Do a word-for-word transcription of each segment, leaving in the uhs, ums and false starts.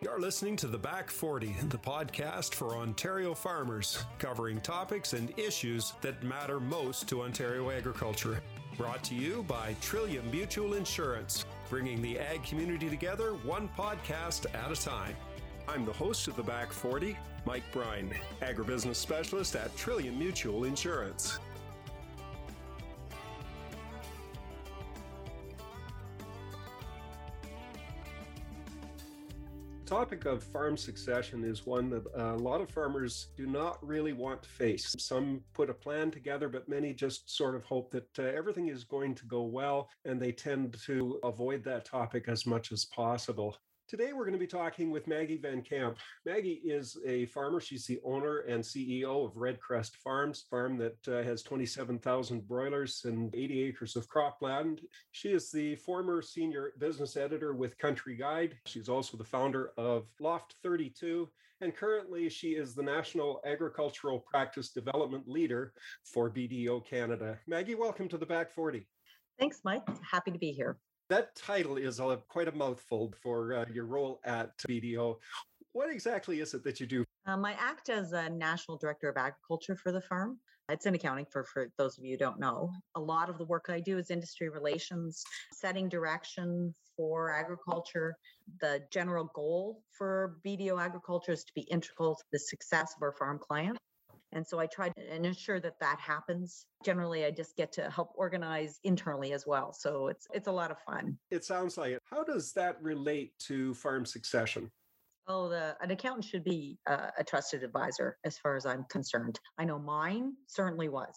You're listening to The Back forty, the podcast for Ontario farmers, covering topics and issues that matter most to Ontario agriculture. Brought to you by Trillium Mutual Insurance, bringing the ag community together one podcast at a time. I'm the host of The Back forty, Mike Bryan, agribusiness specialist at Trillium Mutual Insurance. The topic of farm succession is one that a lot of farmers do not really want to face. Some put a plan together, but many just sort of hope that uh, everything is going to go well, and they tend to avoid that topic as much as possible. Today, we're going to be talking with Maggie Van Camp. Maggie is a farmer. She's the owner and C E O of Redcrest Farms, a farm that uh, has twenty-seven thousand broilers and eighty acres of cropland. She is the former senior business editor with Country Guide. She's also the founder of Loft thirty-two, and currently she is the National Agricultural Practice Development Leader for B D O Canada. Maggie, welcome to the Back forty. Thanks, Mike. Happy to be here. That title is a, quite a mouthful for uh, your role at B D O. What exactly is it that you do? Um, I act as a National Director of Agriculture for the firm. It's in accounting for, for those of you who don't know. A lot of the work I do is industry relations, setting direction for agriculture. The general goal for B D O agriculture is to be integral to the success of our farm client. And so I try to ensure that that happens. Generally, I just get to help organize internally as well. So it's it's a lot of fun. It sounds like it. How does that relate to farm succession? Oh, the, an accountant should be uh, a trusted advisor as far as I'm concerned. I know mine certainly was.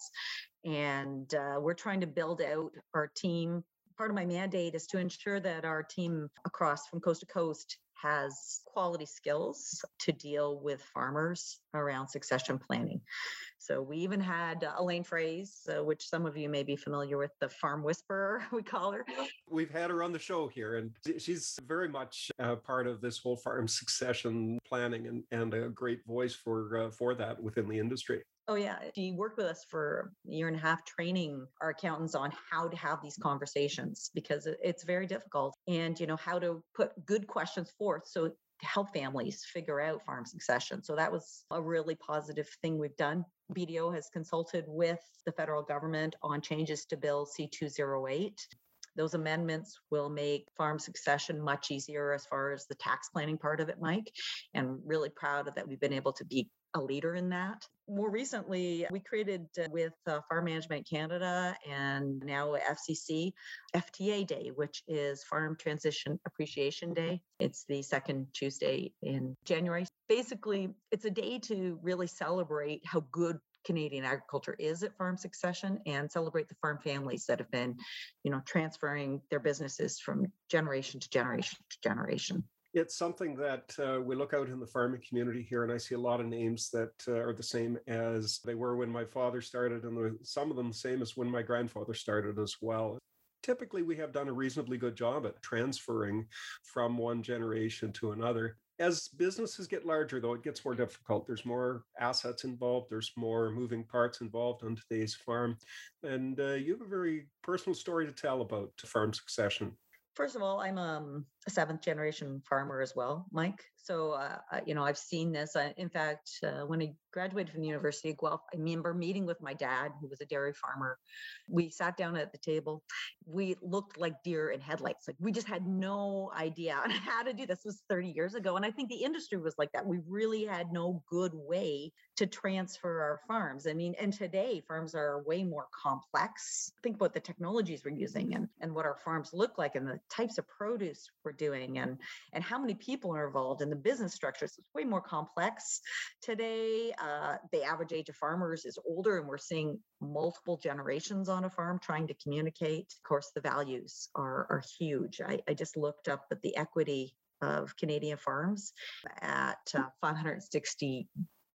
And uh, we're trying to build out our team. Part of my mandate is to ensure that our team across from coast to coast has quality skills to deal with farmers around succession planning. So we even had uh, Elaine Fraze, uh, which some of you may be familiar with, the farm whisperer, we call her. We've had her on the show here, and she's very much uh, part of this whole farm succession planning and, and a great voice for uh, for that within the industry. Oh, yeah. She worked with us for a year and a half training our accountants on how to have these conversations because it's very difficult and, you know, how to put good questions forth so to help families figure out farm succession. So that was a really positive thing we've done. B D O has consulted with the federal government on changes to Bill C two oh eight. Those amendments will make farm succession much easier as far as the tax planning part of it, Mike, and really proud of that we've been able to be a leader in that. More recently, we created uh, with uh, Farm Management Canada and now F C C, F T A Day, which is Farm Transition Appreciation Day. It's the second Tuesday in January. Basically, it's a day to really celebrate how good Canadian agriculture is at farm succession and celebrate the farm families that have been, you know, transferring their businesses from generation to generation to generation. It's something that uh, we look out in the farming community here, and I see a lot of names that uh, are the same as they were when my father started, and some of them the same as when my grandfather started as well. Typically, we have done a reasonably good job at transferring from one generation to another. As businesses get larger, though, it gets more difficult. There's more assets involved. There's more moving parts involved on today's farm. And uh, you have a very personal story to tell about farm succession. First of all, I'm um, a seventh generation farmer as well, Mike. So, uh, you know, I've seen this. I, in fact, uh, when I graduated from the University of Guelph, I remember meeting with my dad, who was a dairy farmer. We sat down at the table. We looked like deer in headlights. Like we just had no idea on how to do this. This was thirty years ago. And I think the industry was like that. We really had no good way to transfer our farms. I mean, and today farms are way more complex. Think about the technologies we're using and, and what our farms look like and the types of produce we're doing and, and how many people are involved in the business structures. It's way more complex. Today, uh, the average age of farmers is older and we're seeing multiple generations on a farm trying to communicate. Of course, the values are, are huge. I, I just looked up at the equity of Canadian farms at uh, five hundred sixty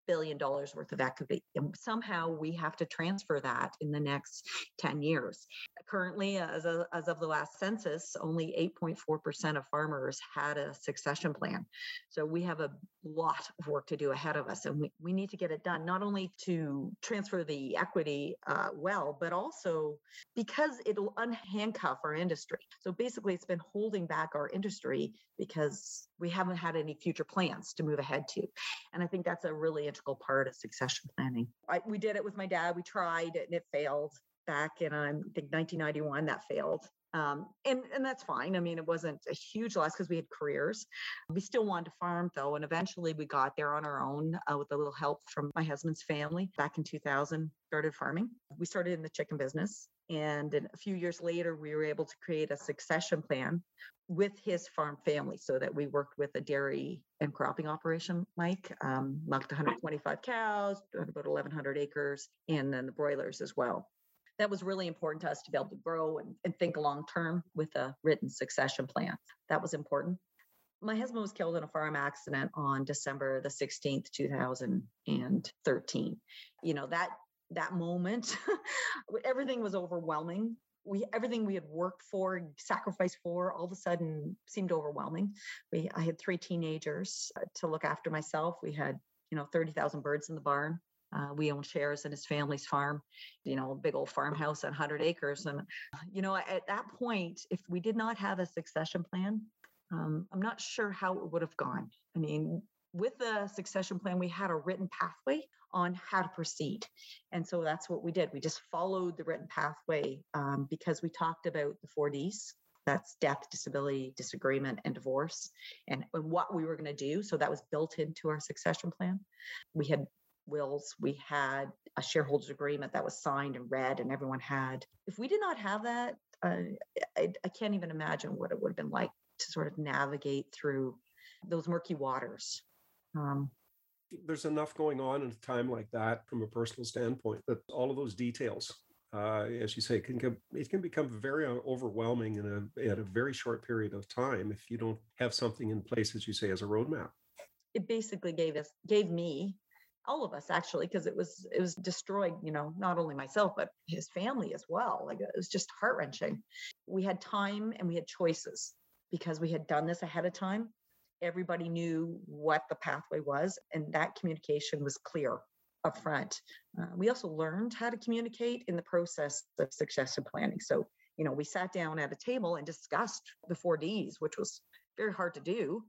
billion dollars worth of equity. And somehow we have to transfer that in the next ten years. Currently, as of, as of the last census, only eight point four percent of farmers had a succession plan. So we have a lot of work to do ahead of us, and we, we need to get it done, not only to transfer the equity uh, well, but also because it'll unhandcuff our industry. So basically, it's been holding back our industry because we haven't had any future plans to move ahead to. And I think that's a really integral part of succession planning. I, we did it with my dad. We tried it and it failed back in, I think, nineteen ninety-one. That failed. Um, and, and that's fine. I mean, it wasn't a huge loss because we had careers. We still wanted to farm, though. And eventually we got there on our own uh, with a little help from my husband's family. Back in two thousand, started farming. We started in the chicken business. And then a few years later, we were able to create a succession plan with his farm family so that we worked with a dairy and cropping operation, Mike, um, milked one hundred twenty-five cows, about eleven hundred acres, and then the broilers as well. That was really important to us to be able to grow and, and think long term with a written succession plan. That was important. My husband was killed in a farm accident on December the sixteenth, two thousand thirteen. You know, that that moment, everything was overwhelming. We everything we had worked for, sacrificed for, all of a sudden seemed overwhelming. We I had three teenagers to look after myself. We had, you know, thirty thousand birds in the barn. Uh, we own shares in his family's farm, you know, a big old farmhouse at one hundred acres. And, you know, at that point, if we did not have a succession plan, um, I'm not sure how it would have gone. I mean, with the succession plan, we had a written pathway on how to proceed. And so that's what we did. We just followed the written pathway um, because we talked about the four Ds. That's death, disability, disagreement, and divorce, and, and what we were going to do. So that was built into our succession plan. We had wills, we had a shareholders agreement that was signed and read, and everyone had. If we did not have that, uh, I, I can't even imagine what it would have been like to sort of navigate through those murky waters. Um, There's enough going on at a time like that from a personal standpoint that all of those details, uh, as you say, can get, it can become very overwhelming in a, at a very short period of time if you don't have something in place, as you say, as a roadmap. It basically gave us, gave me, all of us actually, because it was it was destroyed, you know, not only myself, but his family as well. Like, it was just heart-wrenching. We had time and we had choices because we had done this ahead of time. Everybody knew what the pathway was, and that communication was clear up front. Uh, we also learned how to communicate in the process of succession planning. So, you know, we sat down at a table and discussed the four Ds, which was very hard to do.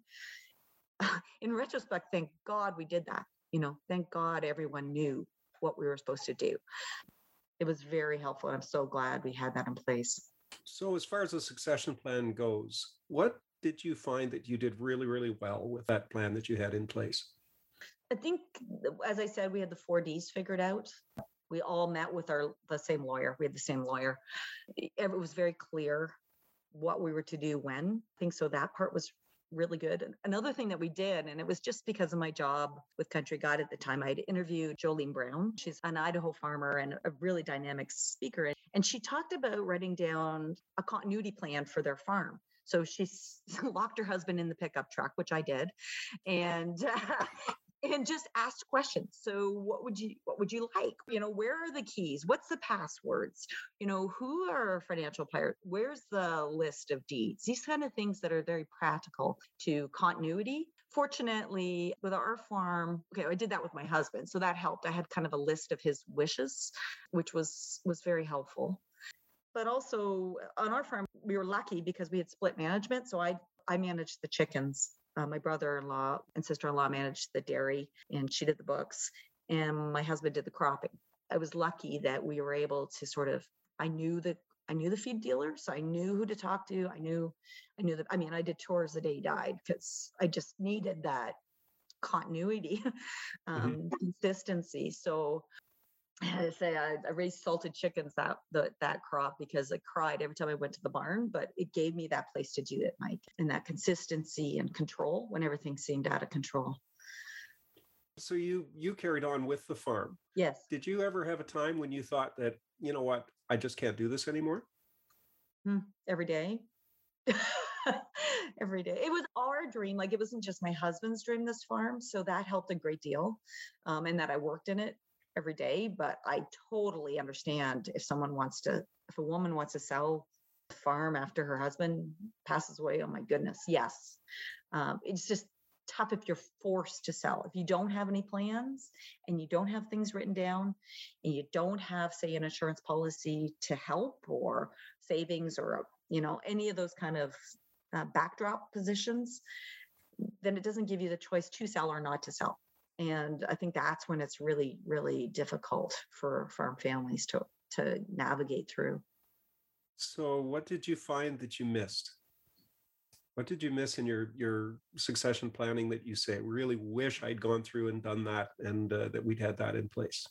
In retrospect, thank God we did that. You know, thank God everyone knew what we were supposed to do. It was very helpful. And I'm so glad we had that in place. So as far as the succession plan goes, what did you find that you did really, really well with that plan that you had in place? I think, as I said, we had the four Ds figured out. We all met with our the same lawyer. We had the same lawyer. It was very clear what we were to do when. I think so that part was really good. And another thing that we did, and it was just because of my job with Country Guide at the time, I'd interviewed Jolene Brown. She's an Idaho farmer and a really dynamic speaker. And she talked about writing down a continuity plan for their farm. So she locked her husband in the pickup truck, which I did, and uh, and just asked questions. So what would you what would you like? You know, where are the keys? What's the passwords? You know, who are our financial players? Where's the list of deeds? These kind of things that are very practical to continuity. Fortunately, with our farm, okay, I did that with my husband, so that helped. I had kind of a list of his wishes, which was was very helpful. But also on our farm, we were lucky because we had split management. So I I managed the chickens. Uh, my brother-in-law and sister-in-law managed the dairy, and she did the books, and my husband did the cropping. I was lucky that we were able to sort of, I knew that I knew the feed dealer, so I knew who to talk to. I knew, I knew that, I mean, I did tours the day he died because I just needed that continuity, um, mm-hmm. consistency. So I say I, I raised salted chickens that the, that crop because I cried every time I went to the barn, but it gave me that place to do it, Mike, and that consistency and control when everything seemed out of control. So you you carried on with the farm. Yes. Did you ever have a time when you thought that, you know what, I just can't do this anymore? Hmm. Every day. every day. It was our dream. Like it wasn't just my husband's dream, this farm. So that helped a great deal. Um, and that I worked in it every day. But I totally understand if someone wants to, if a woman wants to sell a farm after her husband passes away. Oh my goodness. Yes. Um, it's just tough if you're forced to sell. If you don't have any plans and you don't have things written down and you don't have, say, an insurance policy to help or savings or, you know, any of those kind of uh, backdrop positions, then it doesn't give you the choice to sell or not to sell. And I think that's when it's really, really difficult for farm families to, to navigate through. So what did you find that you missed? What did you miss in your your succession planning that you say, really wish I'd gone through and done that, and uh, that we'd had that in place?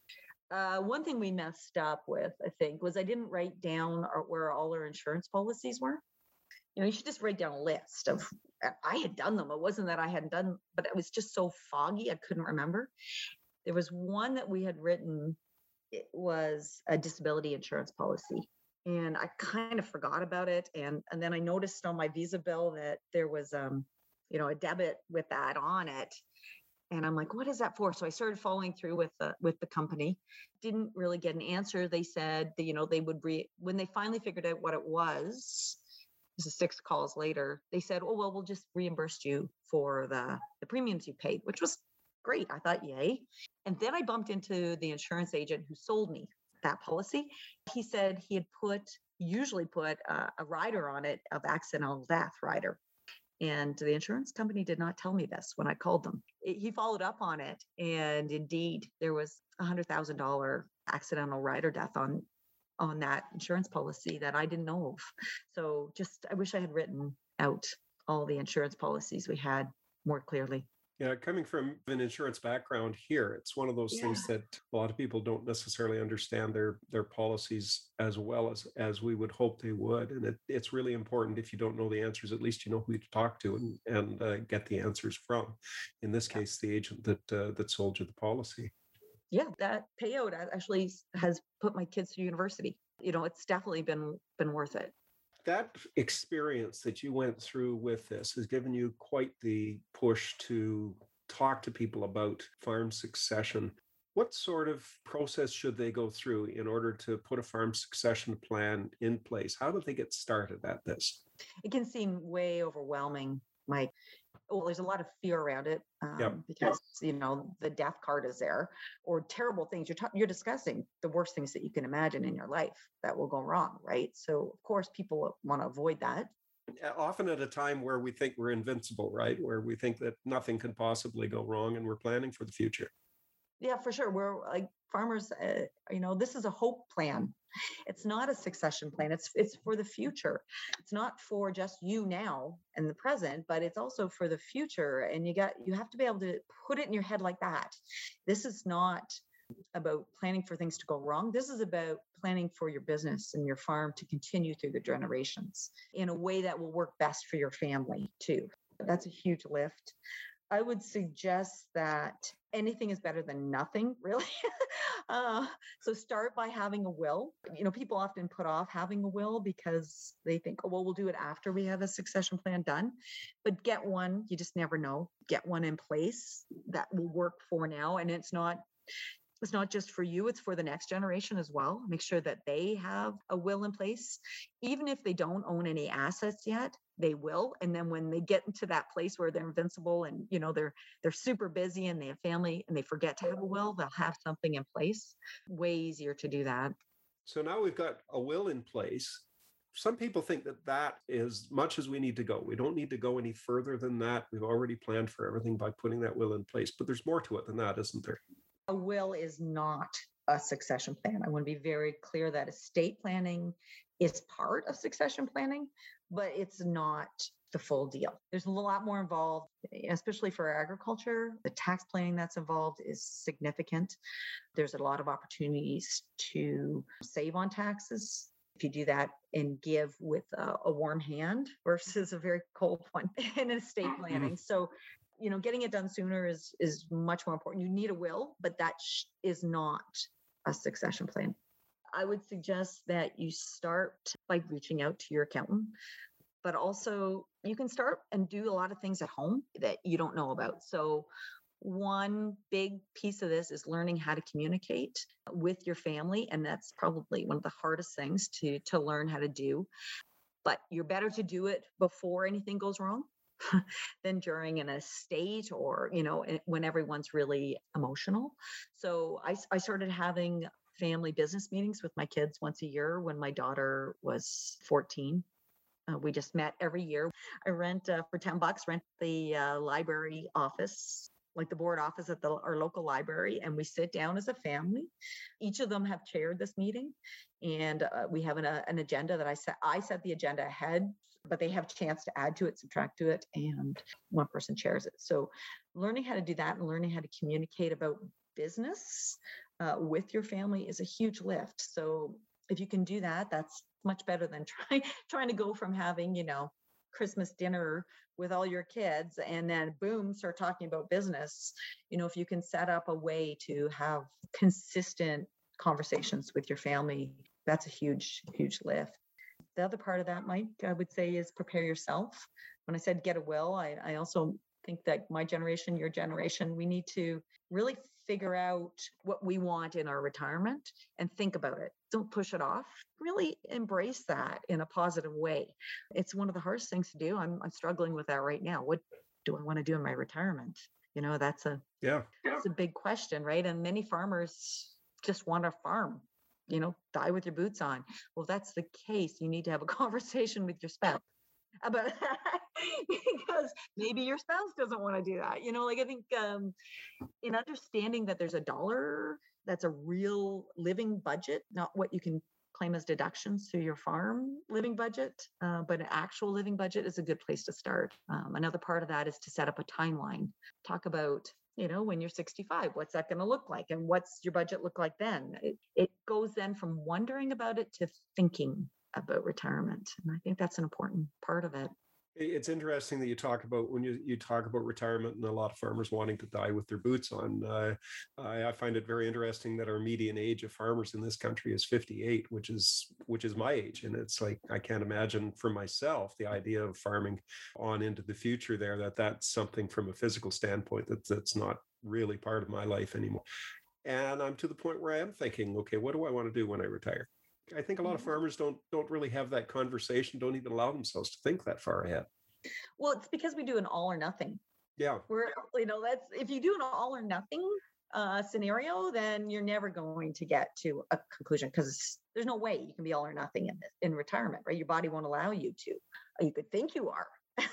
Uh, one thing we messed up with, I think, was I didn't write down our, where all our insurance policies were. You know, you should just write down a list of, I had done them. It wasn't that I hadn't done, but it was just so foggy, I couldn't remember. There was one that we had written, it was a disability insurance policy. And I kind of forgot about it. And, and then I noticed on my Visa bill that there was, um, you know, a debit with that on it. And I'm like, what is that for? So I started following through with the, with the company. Didn't really get an answer. They said that, you know, they would re, when they finally figured out what it was, this is six calls later, they said, oh, well, we'll just reimburse you for the, the premiums you paid, which was great. I thought, yay. And then I bumped into the insurance agent who sold me that policy. He said he had put, usually put uh, a rider on it of accidental death rider. And the insurance company did not tell me this when I called them. It, he followed up on it. And indeed, there was a one hundred thousand dollars accidental rider death on, on that insurance policy that I didn't know of. So just, I wish I had written out all the insurance policies we had more clearly. Yeah, coming from an insurance background here, it's one of those Yeah. things that a lot of people don't necessarily understand their their policies as well as as we would hope they would. And it, it's really important, if you don't know the answers, at least you know who to talk to and and uh, get the answers from. In this Yeah. case, the agent that uh, that sold you the policy. Yeah, that payout actually has put my kids through university. You know, it's definitely been been worth it. That experience that you went through with this has given you quite the push to talk to people about farm succession. What sort of process should they go through in order to put a farm succession plan in place? How do they get started at this? It can seem way overwhelming, Mike. Well, there's a lot of fear around it um, Yep. because, you know, the death card is there, or terrible things. You're, ta- you're discussing the worst things that you can imagine in your life that will go wrong, right? So, of course, people want to avoid that. Often at a time where we think we're invincible, right? Where we think that nothing can possibly go wrong and we're planning for the future. Yeah, for sure. We're like farmers, uh, you know, this is a hope plan. It's not a succession plan. It's it's for the future. It's not for just you now and the present, but it's also for the future. And you got you have to be able to put it in your head like that. This is not about planning for things to go wrong. This is about planning for your business and your farm to continue through the generations in a way that will work best for your family too. That's a huge lift. I would suggest that anything is better than nothing, really. uh, so start by having a will. You know, people often put off having a will because they think, oh, well, we'll do it after we have a succession plan done. But get one, you just never know. Get one in place that will work for now. And it's not It's not just for you, it's for the next generation as well. Make sure that they have a will in place. Even if they don't own any assets yet, they will. And then when they get into that place where they're invincible and, you know, they're they're super busy and they have family and they forget to have a will, they'll have something in place. Way easier to do that. So now we've got a will in place. Some people think that that is much as we need to go. We don't need to go any further than that. We've already planned for everything by putting that will in place. But there's more to it than that, isn't there? A will is not a succession plan. I want to be very clear that estate planning is part of succession planning, but it's not the full deal. There's a lot more involved, especially for agriculture. The tax planning that's involved is significant. There's a lot of opportunities to save on taxes if you do that and give with a, a warm hand versus a very cold one in estate planning. So you know, getting it done sooner is is much more important. You need a will, but that sh- is not a succession plan. I would suggest that you start by reaching out to your accountant. but also you can start and do a lot of things at home that you don't know about. So one big piece of this is learning how to communicate with your family. And that's probably one of the hardest things to, to learn how to do. But you're better to do it before anything goes wrong than during in a state or, you know, when everyone's really emotional. So I, I started having family business meetings with my kids once a year when my daughter was fourteen. Uh, we just met every year. I rent uh, for ten bucks, rent the uh, library office, like the board office at the, our local library, and we sit down as a family. Each of them have chaired this meeting, and uh, we have an, uh, an agenda that I set. I set the agenda ahead, but they have a chance to add to it, subtract to it, and one person chairs it. So learning how to do that and learning how to communicate about business uh, with your family is a huge lift. So if you can do that, that's much better than trying trying to go from having, you know, Christmas dinner with all your kids and then boom, start talking about business. You know, if you can set up a way to have consistent conversations with your family, that's a huge, huge lift. The other part of that, Mike, I would say is prepare yourself. When I said get a will, I, I also think that my generation, your generation, we need to really figure out what we want in our retirement and think about it. Don't push it off. Really embrace that in a positive way. It's one of the hardest things to do. I'm, I'm struggling with that right now. What do I want to do in my retirement? You know, that's a yeah, that's a big question, right? And many farmers just want to farm, you know, die with your boots on. Well, if that's the case, you need to have a conversation with your spouse about that because maybe your spouse doesn't want to do that. You know, like I think um, in understanding that there's a dollar that's a real living budget, not what you can claim as deductions through your farm living budget, uh, but an actual living budget is a good place to start. Um, another part of that is to set up a timeline. Talk about, you know, when you're sixty-five, what's that going to look like? And what's your budget look like then? It, it goes then from wondering about it to thinking about retirement. And I think that's an important part of it. It's interesting that you talk about when you, you talk about retirement and a lot of farmers wanting to die with their boots on. Uh, I, I find it very interesting that our median age of farmers in this country is fifty-eight, which is which is my age. And it's like, I can't imagine for myself the idea of farming on into the future there, that that's something from a physical standpoint that that's not really part of my life anymore. And I'm to the point where I am thinking, okay, what do I want to do when I retire? I think a lot of farmers don't don't really have that conversation, don't even allow themselves to think that far ahead. Well, it's because we do an all or nothing. Yeah. We're, you know, that's if you do an all or nothing uh, scenario, then you're never going to get to a conclusion because there's no way you can be all or nothing in this in retirement, right? Your body won't allow you to. You could think you are.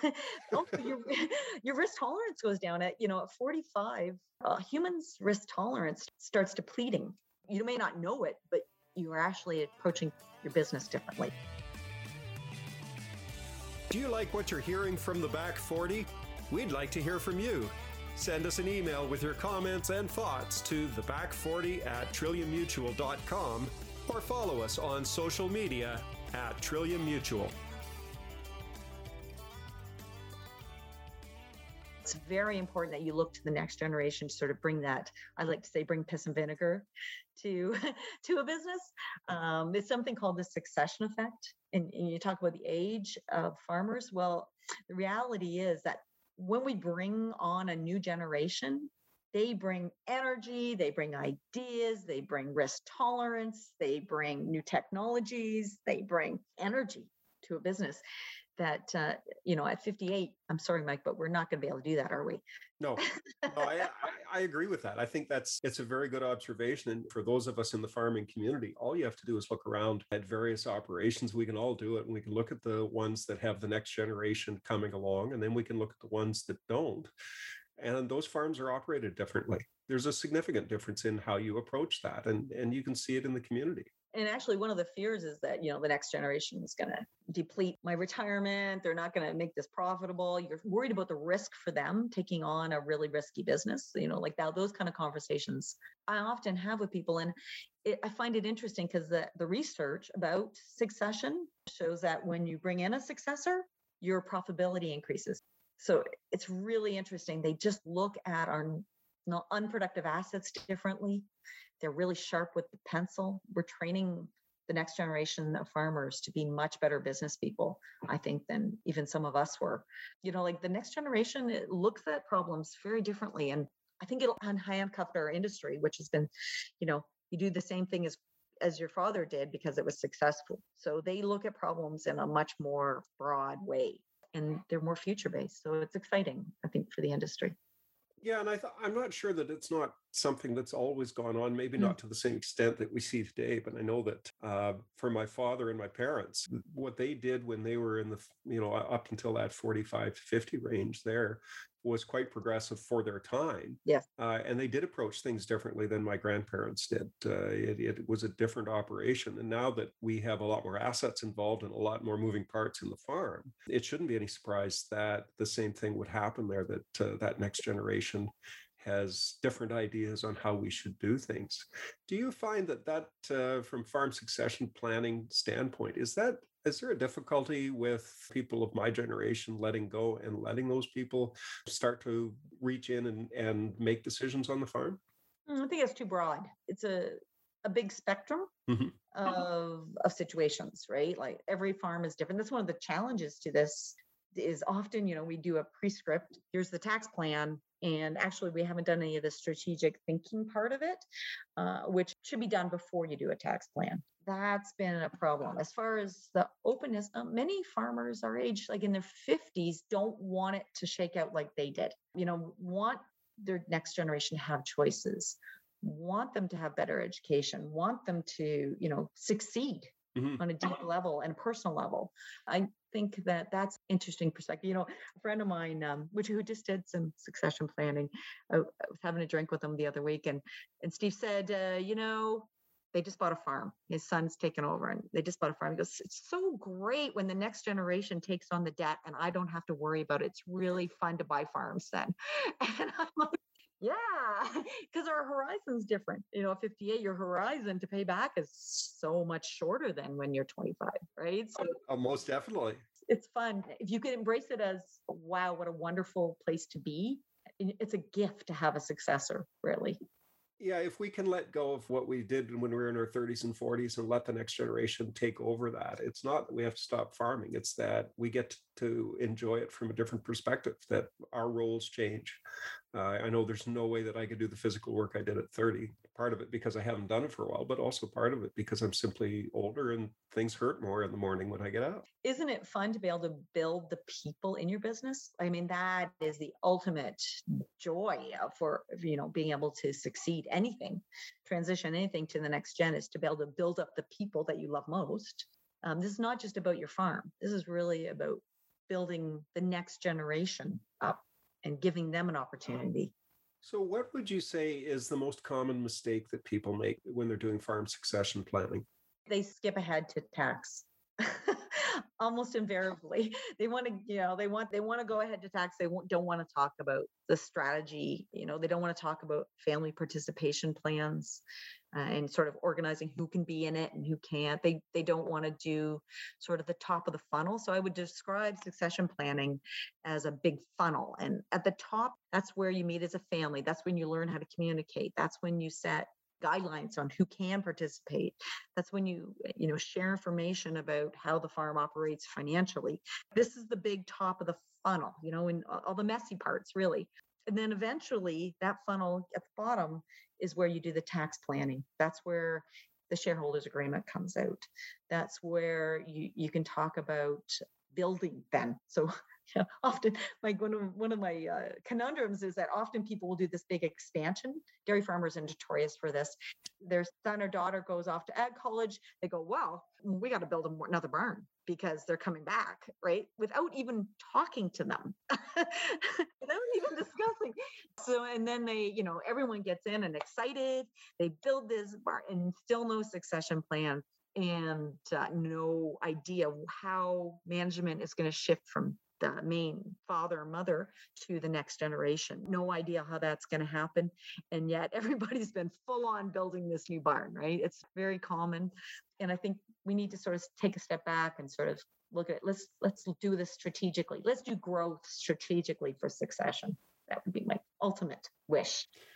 your, your risk tolerance goes down at, you know, at forty-five, uh, humans' risk tolerance starts depleting. You may not know it, but you are actually approaching your business differently. Do you like what you're hearing from the Back forty? We'd like to hear from you. Send us an email with your comments and thoughts to the back forty at trillium mutual dot com or follow us on social media at Trillium Mutual. It's very important that you look to the next generation to sort of bring that, I like to say, bring piss and vinegar to, to a business. Um, it's something called the succession effect. And, and you talk about the age of farmers. Well, the reality is that when we bring on a new generation, they bring energy, they bring ideas, they bring risk tolerance, they bring new technologies, they bring energy to a business that, uh, you know, at fifty-eight, I'm sorry, Mike, but we're not going to be able to do that, are we? No, no, I, I, I agree with that. I think that's, it's a very good observation. And for those of us in the farming community, all you have to do is look around at various operations. We can all do it. And we can look at the ones that have the next generation coming along, and then we can look at the ones that don't. And those farms are operated differently. There's a significant difference in how you approach that. And, and you can see it in the community. And actually, one of the fears is that, you know, the next generation is going to deplete my retirement. They're not going to make this profitable. You're worried about the risk for them taking on a really risky business. You know, like that, those kind of conversations I often have with people. And it, I find it interesting because the, the research about succession shows that when you bring in a successor, your profitability increases. So it's really interesting. They just look at our you know, unproductive assets differently. They're really sharp with the pencil. We're training the next generation of farmers to be much better business people, I think, than even some of us were. You know, like the next generation, it looks at problems very differently. And I think it'll handcuff our industry, which has been, you know, you do the same thing as as your father did because it was successful. So they look at problems in a much more broad way, and they're more future based. So it's exciting, I think, for the industry. Yeah, and I th- I'm not sure that it's not something that's always gone on, maybe Mm. not to the same extent that we see today, but I know that uh, for my father and my parents, what they did when they were in the, you know, up until that forty-five to fifty range there was quite progressive for their time. Yes. Uh, and they did approach things differently than my grandparents did. Uh, it, it was a different operation. And now that we have a lot more assets involved and a lot more moving parts in the farm, it shouldn't be any surprise that the same thing would happen there, that uh, that next generation has different ideas on how we should do things. Do you find that that uh, from farm succession planning standpoint, is that is there a difficulty with people of my generation letting go and letting those people start to reach in and, and make decisions on the farm? I think it's too broad. It's a a big spectrum Mm-hmm. of of situations, right? Like every farm is different. That's one of the challenges to this is often, you know, we do a prescript, here's the tax plan, and actually we haven't done any of the strategic thinking part of it, uh, which should be done before you do a tax plan. That's been a problem. As far as the openness, uh, many farmers our age, like in their fifties, don't want it to shake out like they did. You know, want their next generation to have choices, want them to have better education, want them to, you know, succeed. Mm-hmm. On a deep level and personal level. I think that that's interesting perspective. You know, a friend of mine, um, which who just did some succession planning, I, I was having a drink with him the other week, and and Steve said, uh, you know, they just bought a farm. His son's taken over, and they just bought a farm. He goes, it's so great when the next generation takes on the debt, and I don't have to worry about it. It's really fun to buy farms then. And I'm like, yeah, because our horizon's different. You know, at fifty-eight, your horizon to pay back is so much shorter than when you're twenty-five, right? So oh, most definitely. It's fun. If you could embrace it as, wow, what a wonderful place to be. It's a gift to have a successor, really. Yeah, if we can let go of what we did when we were in our thirties and forties and let the next generation take over that, it's not that we have to stop farming. It's that we get to enjoy it from a different perspective, that our roles change. Uh, I know there's no way that I could do the physical work I did at thirty. Part of it because I haven't done it for a while, but also part of it because I'm simply older and things hurt more in the morning when I get out. Isn't it fun to be able to build the people in your business? I mean, that is the ultimate joy for, you know, being able to succeed anything, transition anything to the next gen, is to be able to build up the people that you love most. Um, this is not just about your farm. This is really about building the next generation up and giving them an opportunity. So what would you say is the most common mistake that people make when they're doing farm succession planning? They skip ahead to tax. Almost invariably, they want to, you know, they want they want to go ahead to tax. They don't want to talk about the strategy. You know, they don't want to talk about family participation plans uh, and sort of organizing who can be in it and who can't. They they don't want to do sort of the top of the funnel. So I would describe succession planning as a big funnel. And at the top, that's where you meet as a family. That's when you learn how to communicate. That's when you set guidelines on who can participate. That's when you, you know, share information about how the farm operates financially. This is the big top of the funnel, you know, and all the messy parts, really. And then eventually that funnel at the bottom is where you do the tax planning. That's where the shareholders agreement comes out. That's where you, you can talk about building then. So yeah, often, like one of one of my uh, conundrums is that often people will do this big expansion. Dairy farmers are notorious for this. Their son or daughter goes off to ag college. They go, "Well, we got to build another barn because they're coming back," right? Without even talking to them, without even discussing. So, and then they, you know, everyone gets in and excited. They build this barn and still no succession plan and uh, no idea how management is going to shift from the main father or mother to the next generation. No idea how that's going to happen. And yet everybody's been full on building this new barn, right? It's very common. And I think we need to sort of take a step back and sort of look at it. Let's, let's do this strategically. Let's do growth strategically for succession. That would be my ultimate wish.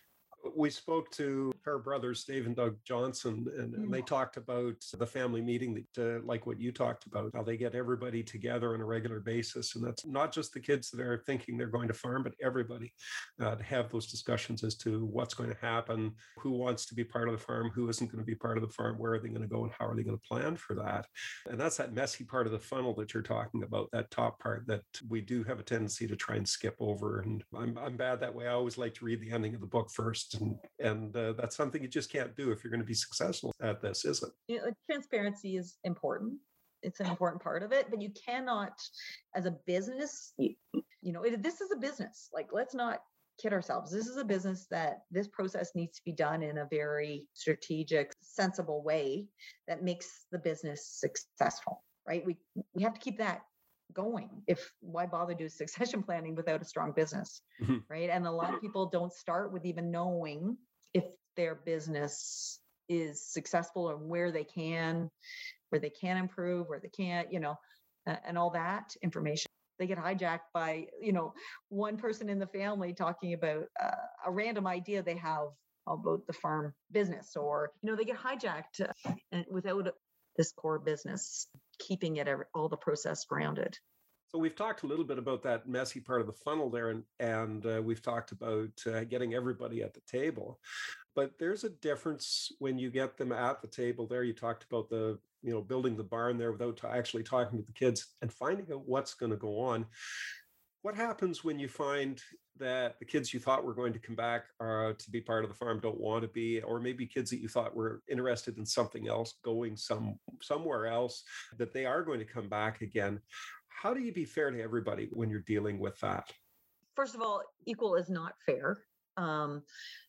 We spoke to her brothers, Dave and Doug Johnson, and, and they talked about the family meeting that, uh, like what you talked about, how they get everybody together on a regular basis. And that's not just the kids that are thinking they're going to farm, but everybody uh, to have those discussions as to what's going to happen, who wants to be part of the farm, who isn't going to be part of the farm, where are they going to go, and how are they going to plan for that. And that's that messy part of the funnel that you're talking about, that top part that we do have a tendency to try and skip over. And I'm, I'm bad that way. I always like to read the ending of the book first. And, and uh, that's something you just can't do if you're going to be successful at this, is it? You know, transparency is important. It's an important part of it, but you cannot, as a business, you, you know, it, this is a business. Like, let's not kid ourselves. This is a business that this process needs to be done in a very strategic, sensible way that makes the business successful, right? We we have to keep that going. If why bother do succession planning without a strong business, mm-hmm. right? And a lot of people don't start with even knowing if their business is successful and where they can, where they can improve, where they can't, you know, uh, and all that information. They get hijacked by, you know, one person in the family talking about uh, a random idea they have about the farm business, or, you know, they get hijacked uh, and without this core business, keeping it all the process grounded. So we've talked a little bit about that messy part of the funnel there, and, and uh, we've talked about uh, getting everybody at the table. But there's a difference when you get them at the table there. You talked about the, you know, building the barn there without actually talking to the kids and finding out what's going to go on. What happens when you find that the kids you thought were going to come back uh, to be part of the farm don't want to be, or maybe kids that you thought were interested in something else, going some somewhere else, that they are going to come back again? How do you be fair to everybody when you're dealing with that? First of all, equal is not fair. Um,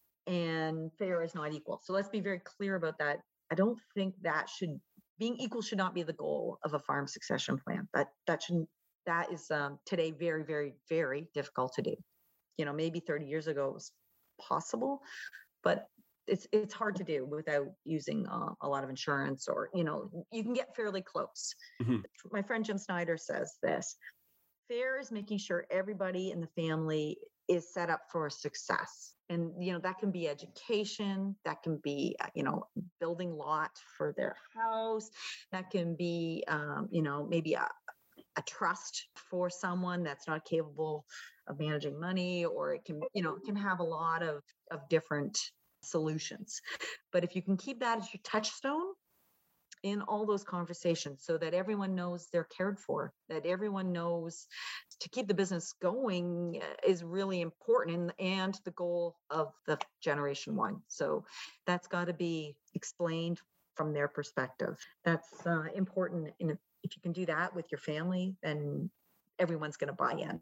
and fair is not equal. So let's be very clear about that. I don't think that should, being equal should not be the goal of a farm succession plan. That that shouldn't, that is um, today very, very, very difficult to do. You know, maybe thirty years ago it was possible, but it's it's hard to do without using uh, a lot of insurance, or, you know, you can get fairly close. Mm-hmm. My friend Jim Snyder says this: fair is making sure everybody in the family is set up for success. And, you know, that can be education, that can be, you know, building lot for their house, that can be, um, you know, maybe a, a trust for someone that's not capable of managing money, or it can, you know, it can have a lot of, of different solutions. But if you can keep that as your touchstone in all those conversations, so that everyone knows they're cared for, that everyone knows to keep the business going is really important, and, and the goal of the generation one. So that's got to be explained from their perspective. That's uh, important. And if, if you can do that with your family, then everyone's going to buy in.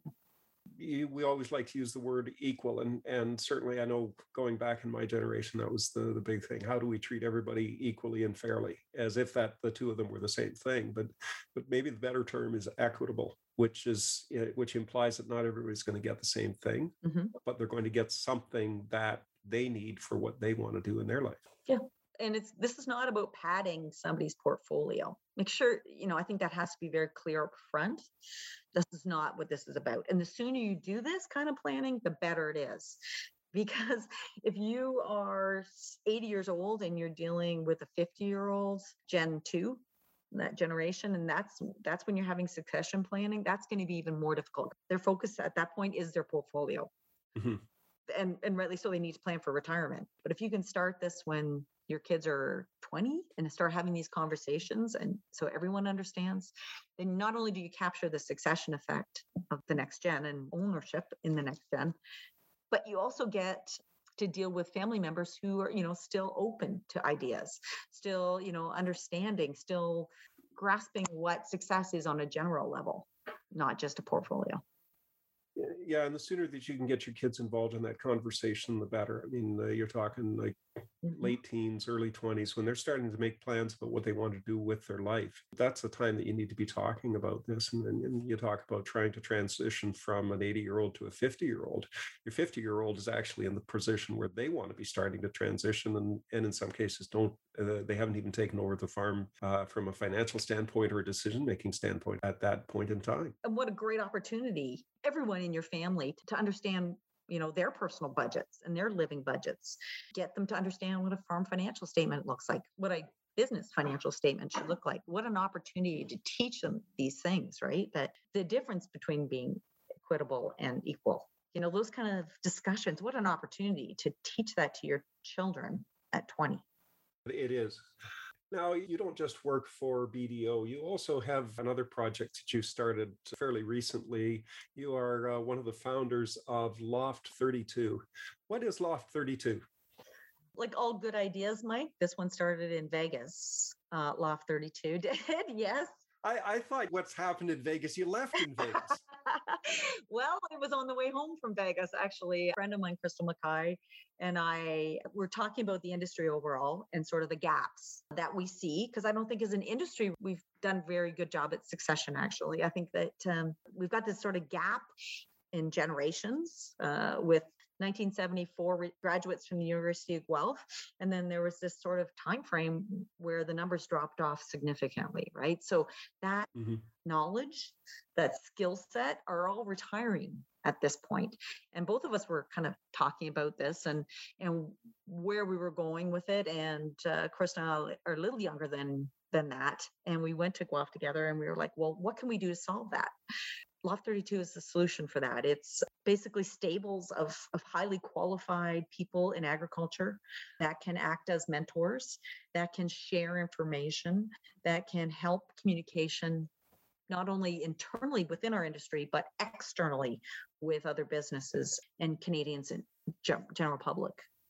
We always like to use the word equal, and and certainly I know going back in my generation, that was the the big thing. How do we treat everybody equally and fairly, as if that the two of them were the same thing? But but maybe the better term is equitable, which is which implies that not everybody's going to get the same thing, mm-hmm. but they're going to get something that they need for what they want to do in their life. Yeah. And it's this is not about padding somebody's portfolio. Make sure, you know, I think that has to be very clear up front. This is not what this is about. And the sooner you do this kind of planning, the better it is. Because if you are eighty years old and you're dealing with a fifty-year-old Gen two, that generation, and that's that's when you're having succession planning, that's going to be even more difficult. Their focus at that point is their portfolio. Mm-hmm. And, and rightly so, they need to plan for retirement. But if you can start this when your kids are twenty and start having these conversations, and so everyone understands, then not only do you capture the succession effect of the next gen and ownership in the next gen, but you also get to deal with family members who are, you know, still open to ideas, still, you know, understanding, still grasping what success is on a general level, not just a portfolio. Yeah, and the sooner that you can get your kids involved in that conversation, the better. I mean, uh, you're talking like mm-hmm. late teens, early twenties, when they're starting to make plans about what they want to do with their life. That's the time that you need to be talking about this. And then and you talk about trying to transition from an eighty-year-old to a fifty-year-old. Your fifty-year-old is actually in the position where they want to be starting to transition, and, and in some cases don't. Uh, they haven't even taken over the farm uh, from a financial standpoint or a decision-making standpoint at that point in time. And what a great opportunity, everyone in your family, to, to understand you know, their personal budgets and their living budgets, get them to understand what a farm financial statement looks like, what a business financial statement should look like. What an opportunity to teach them these things, right? That the difference between being equitable and equal, you know, those kind of discussions, what an opportunity to teach that to your children at twenty. It is. Now, you don't just work for B D O, you also have another project that you started fairly recently. You are uh, one of the founders of Loft thirty-two. What is Loft thirty-two? Like all good ideas, Mike, this one started in Vegas. Uh, Loft thirty-two did, yes. I, I thought what's happened in Vegas, you left in Vegas. Well, it was on the way home from Vegas, actually. A friend of mine, Crystal Mackay, and I were talking about the industry overall and sort of the gaps that we see. Because I don't think as an industry, we've done a very good job at succession, actually. I think that um, we've got this sort of gap in generations uh, with nineteen seventy-four re- graduates from the University of Guelph, and then there was this sort of time frame where the numbers dropped off significantly, right? So that mm-hmm. knowledge, that skill set are all retiring at this point. And both of us were kind of talking about this and and where we were going with it. And uh, Chris and I are a little younger than than that, and we went to Guelph together, and we were like, well, what can we do to solve that? Loft thirty-two is the solution for that. It's basically stables of, of highly qualified people in agriculture that can act as mentors, that can share information, that can help communication, not only internally within our industry, but externally with other businesses and Canadians and general public.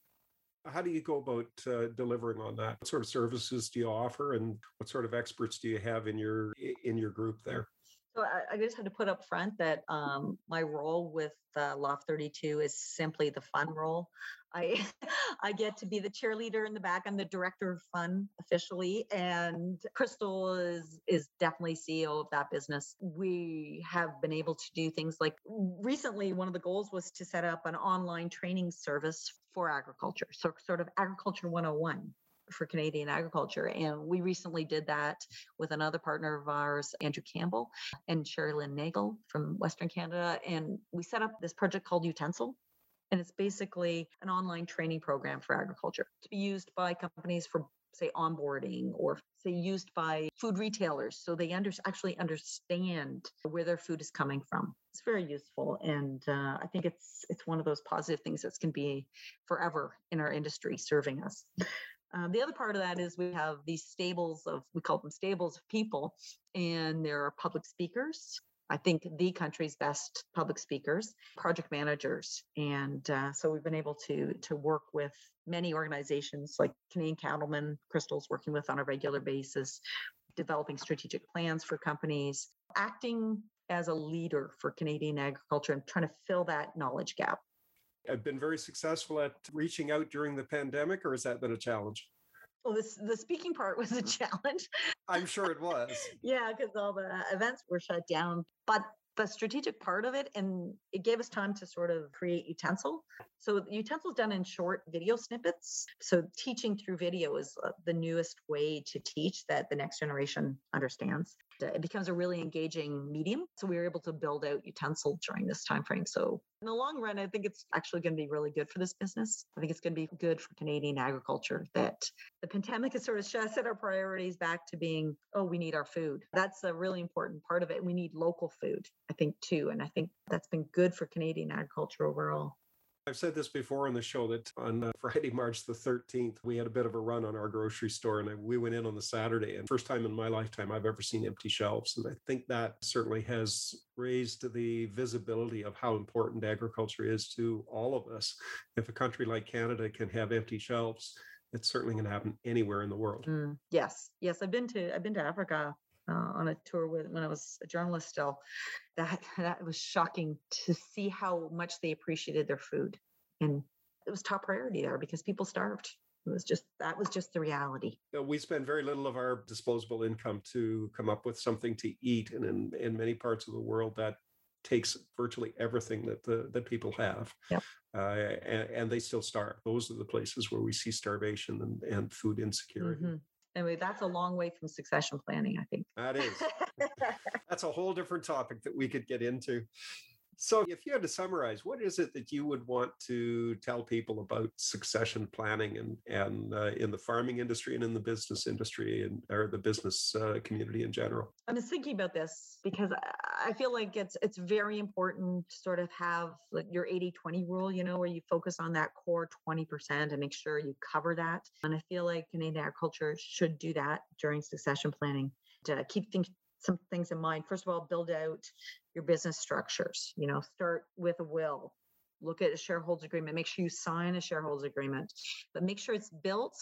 How do you go about uh, delivering on that? What sort of services do you offer, and what sort of experts do you have in your in your group there? So I, I just had to put up front that um, my role with uh, Loft thirty-two is simply the fun role. I I get to be the cheerleader in the back. I'm the director of fun officially, and Crystal is is definitely C E O of that business. We have been able to do things like recently. One of the goals was to set up an online training service for agriculture, so sort of agriculture one oh one. For Canadian agriculture. And we recently did that with another partner of ours, Andrew Campbell and Sherilyn Nagel from Western Canada. And we set up this project called Utensil. And it's basically an online training program for agriculture to be used by companies for, say, onboarding, or say used by food retailers. So they under, actually understand where their food is coming from. It's very useful. And uh, I think it's it's one of those positive things that's going to be forever in our industry serving us. Um, the other part of that is we have these stables of, we call them stables of people, and there are public speakers. I think the country's best public speakers, project managers. And uh, so we've been able to, to work with many organizations like Canadian Cattlemen, Crystal's working with on a regular basis, developing strategic plans for companies, acting as a leader for Canadian agriculture and trying to fill that knowledge gap. I've been very successful at reaching out during the pandemic, or has that been a challenge? Well, this, the speaking part was a challenge. I'm sure it was. Yeah, because all the events were shut down. But the strategic part of it, and it gave us time to sort of create Utensil. So Utensil is done in short video snippets. So teaching through video is the newest way to teach that the next generation understands. It becomes a really engaging medium. So we were able to build out Utensil during this time frame. So in the long run, I think it's actually going to be really good for this business. I think it's going to be good for Canadian agriculture that the pandemic has sort of set our priorities back to being, oh, we need our food. That's a really important part of it. We need local food, I think, too. And I think that's been good for Canadian agriculture overall. I've said this before on the show that on uh, Friday, March the thirteenth, we had a bit of a run on our grocery store, and I, we went in on the Saturday, and first time in my lifetime I've ever seen empty shelves. And I think that certainly has raised the visibility of how important agriculture is to all of us. If a country like Canada can have empty shelves, it's certainly going to happen anywhere in the world. Mm, yes. Yes. I've been to, I've been to Africa Uh, on a tour with when I was a journalist still. That that was shocking to see how much they appreciated their food. And it was top priority there because people starved. It was just, that was just the reality. We spend very little of our disposable income to come up with something to eat. And in, in many parts of the world, that takes virtually everything that the that people have. Yep. Uh, and, and they still starve. Those are the places where we see starvation and, and food insecurity. Mm-hmm. Anyway, that's a long way from succession planning, I think. That is. That's a whole different topic that we could get into. So if you had to summarize, what is it that you would want to tell people about succession planning and, and uh, in the farming industry and in the business industry and or the business uh, community in general? I was thinking about this because I feel like it's it's very important to sort of have like your eighty twenty rule, you know, where you focus on that core twenty percent and make sure you cover that. And I feel like Canadian agriculture should do that during succession planning to keep things some things in mind. First of all, build out your business structures, you know, start with a will, look at a shareholders agreement, make sure you sign a shareholders agreement, but make sure it's built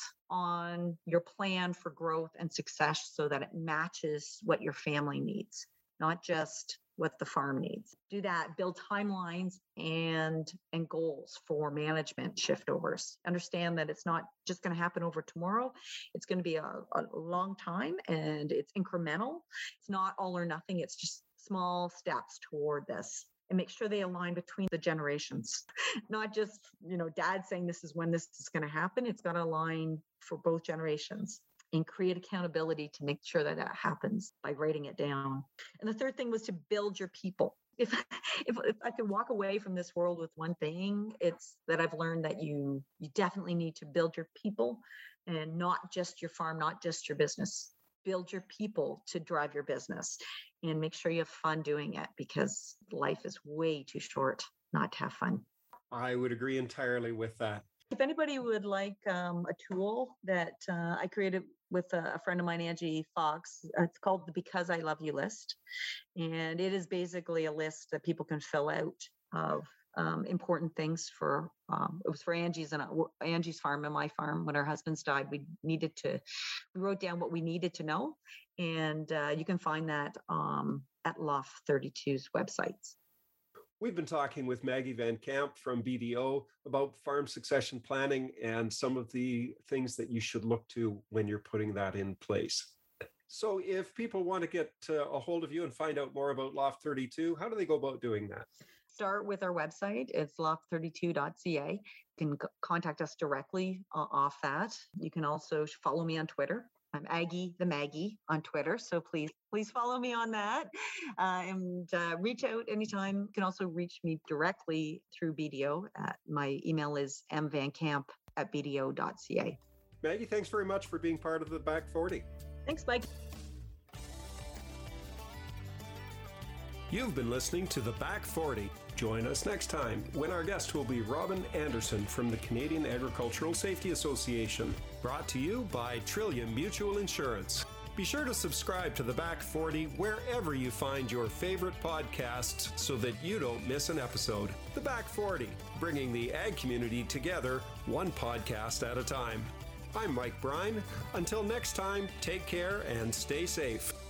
on your plan for growth and success so that it matches what your family needs, not just what the farm needs. Do that, build timelines and and goals for management shiftovers. Understand that it's not just going to happen over tomorrow. It's going to be a, a long time and it's incremental. It's not all or nothing. It's just small steps toward this. And make sure they align between the generations, not just, you know, dad saying this is when this is going to happen. It's got to align for both generations. And create accountability to make sure that that happens by writing it down. And the third thing was to build your people. If, if if I could walk away from this world with one thing, it's that I've learned that you you definitely need to build your people and not just your farm, not just your business. Build your people to drive your business and make sure you have fun doing it because life is way too short not to have fun. I would agree entirely with that. If anybody would like um, a tool that uh, I created with a, a friend of mine, Angie Fox, it's called the Because I Love You list. And it is basically a list that people can fill out of um, important things for, um, it was for Angie's and uh, Angie's farm and my farm. When our husbands died, we needed to, we wrote down what we needed to know. And uh, you can find that um, at Loft thirty-two's websites. We've been talking with Maggie Van Camp from B D O about farm succession planning and some of the things that you should look to when you're putting that in place. So if people want to get uh, a hold of you and find out more about Loft thirty-two, how do they go about doing that? Start with our website. It's loft thirty-two dot c a. You can c- contact us directly uh, off that. You can also follow me on Twitter. I'm Aggie the Maggie on Twitter. So please, please follow me on that uh, and uh, reach out anytime. You can also reach me directly through B D O. Uh, my email is m van camp at b d o dot c a. Maggie, thanks very much for being part of the Back forty. Thanks, Mike. You've been listening to the Back forty. Join us next time when our guest will be Robin Anderson from the Canadian Agricultural Safety Association. Brought to you by Trillium Mutual Insurance. Be sure to subscribe to the Back forty wherever you find your favorite podcasts so that you don't miss an episode. The Back forty, bringing the ag community together one podcast at a time. I'm Mike Brine. Until next time, take care and stay safe.